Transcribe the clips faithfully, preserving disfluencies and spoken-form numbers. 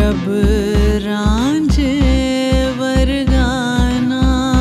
रब रांझे वरगाना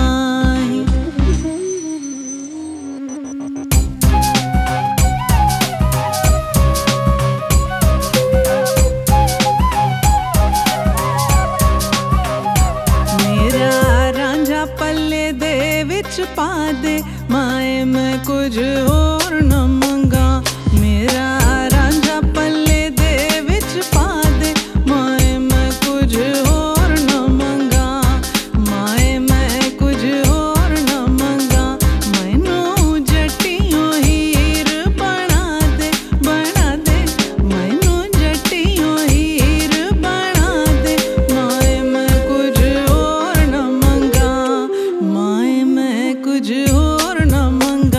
मेरा रांझा पल्ले दे विच पा दे माए मैं कुछ होर न मंगा। मेरा रांझा पल्ले दे विच पा दे माए मैं कुछ होर न मंगा। माए मैं कुछ होर न मंगा। मैनू जट्टियों हीर बना दे बना दे मैनू जट्टियों हीर बना दे माए मैं कुछ होर न मंगा। माए मैं कुछ होर न मंगा।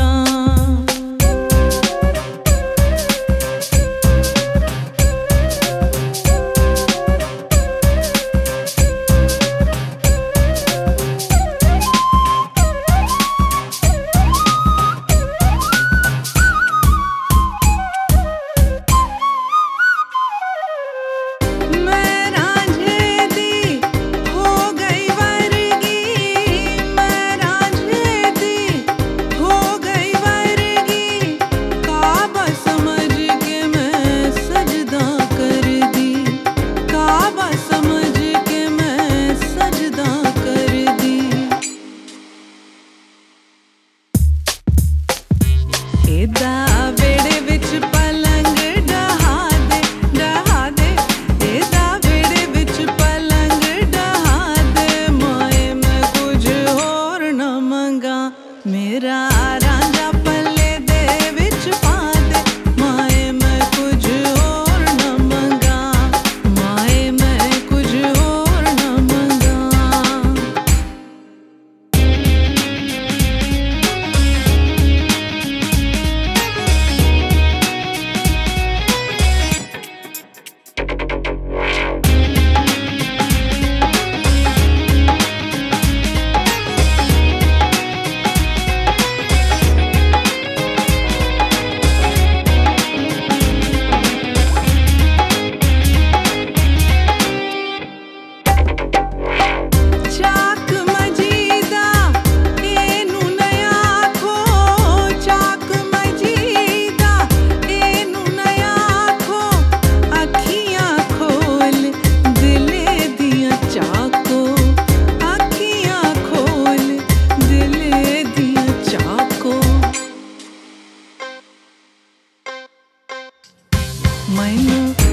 एदा वेड़े विच पलंग डहा दे डहा दे एदा वेड़े विच पलंग डहा दे माए मैं कुछ होर न मंगा। मेरा रांझा पल्ले दे विच पा दे माए मैं कुछ होर न मंगा। माए मैं कुछ होर न मंगा। मैनू